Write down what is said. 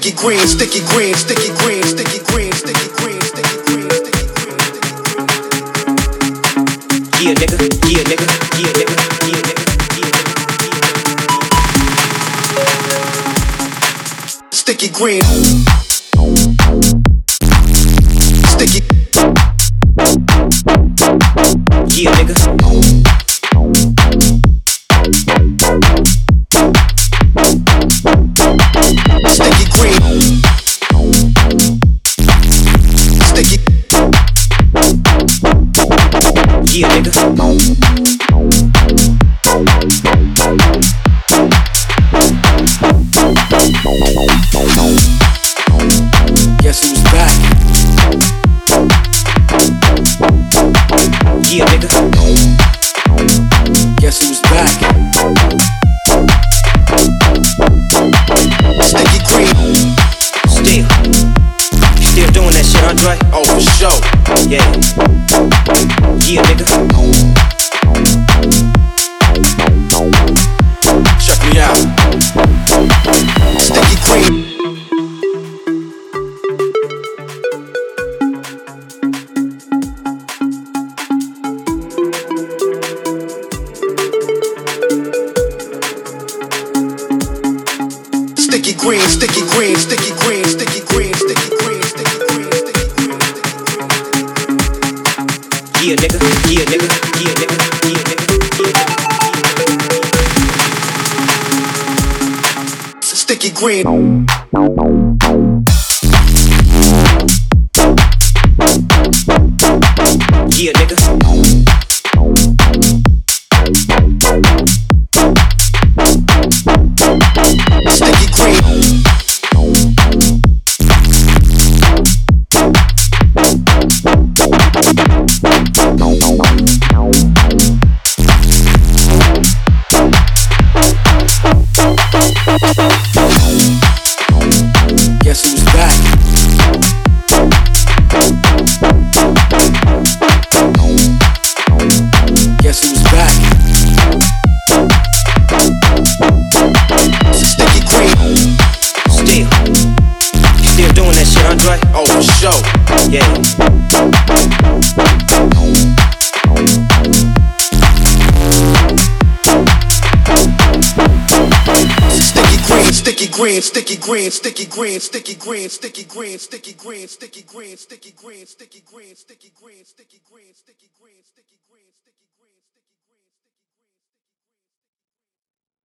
Sticky green, sticky green, sticky green, sticky green, sticky green, sticky green, sticky green, sticky green. Yeah, nigga, yeah, nigga, yeah, nigga, yeah, nigga, yeah, nigga. Sticky green. Sticky. Yeah, nigga. Sticky green. Sticky. Yeah, nigga. Guess who's back? Yeah, nigga. Guess who's back? Sticky green. Still doing that shit, Andre? Oh, for sure. Yeah. Yeah, nigga. Check me out. Sticky green. Sticky green, sticky green, sticky green, sticky green, sticky green, sticky green, sticky green. Yeah, nigga, yeah, nigga, yeah, nigga, yeah, nigga, yeah, nigga. Sticky green. Yeah, nigga. Sticky green. Guess who's back? Guess who's back? Sticky green. Still doing that shit, Andre? Oh, for sure. Yeah. Sticky green, sticky green, sticky green, sticky green, sticky green, sticky green, sticky green, sticky green, sticky green, sticky green, sticky green, sticky green, sticky green, sticky green, sticky